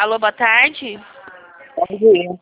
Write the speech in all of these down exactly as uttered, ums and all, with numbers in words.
Alô, boa tarde. Bom dia.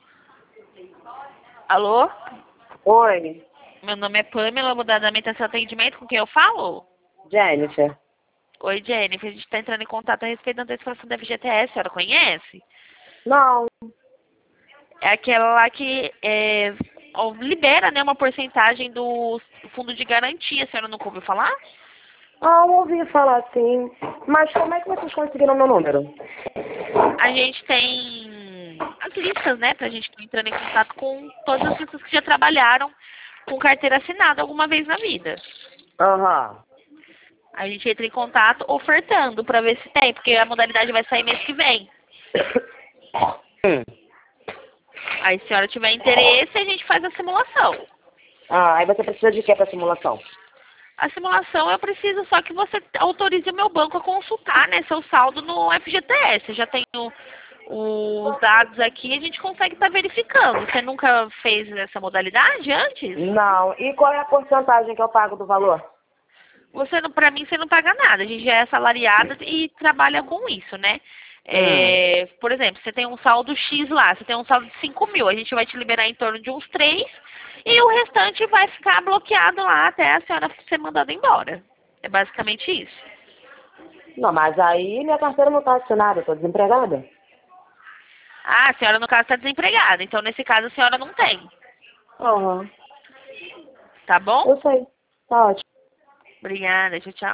Alô? Oi, Meu nome é Pamela, vou dar seu atendimento com quem eu falo? Jennifer. Oi, Jennifer, a gente está entrando em contato a respeito da antecipação da F G T S, a senhora conhece? Não, É aquela lá que é, ó, libera, né, uma porcentagem do fundo de garantia, a senhora nunca ouviu falar? ah, eu ouvi falar assim. Mas como é que vocês conseguiram meu número? A gente tem as listas, né, pra gente estar entrando em contato com todas as pessoas que já trabalharam com carteira assinada alguma vez na vida. Aham. A gente entra em contato ofertando pra ver se tem, porque a modalidade vai sair mês que vem. Hum. Aí, se a senhora tiver interesse, a gente faz a simulação. Ah, aí você precisa de quê pra simulação? A simulação eu preciso só que você autorize o meu banco a consultar, né, seu saldo no F G T S. Eu já tenho os dados aqui, a gente consegue estar verificando. Você nunca fez essa modalidade antes? Não. E qual é a porcentagem que eu pago do valor? Você não, pra mim, você não paga nada. A gente já é assalariada e trabalha com isso, né? Hum. É, por exemplo, você tem um saldo X lá, você tem um saldo de cinco mil, a gente vai te liberar em torno de uns três e o restante vai ficar bloqueado lá até a senhora ser mandada embora. É basicamente isso. Não, mas aí minha carteira não tá assinada, eu tô desempregada. Ah, a senhora no caso está desempregada, então nesse caso a senhora não tem, Aham. tá bom? Eu sei. Tá ótimo. Obrigada, tchau, tchau.